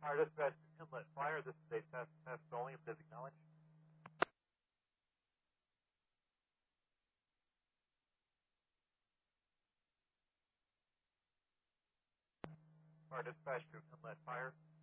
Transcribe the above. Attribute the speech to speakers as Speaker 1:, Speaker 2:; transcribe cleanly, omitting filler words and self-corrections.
Speaker 1: Fire dispatch to Inlet Fire. This is a test only. Please acknowledge. Fire dispatch to Inlet Fire.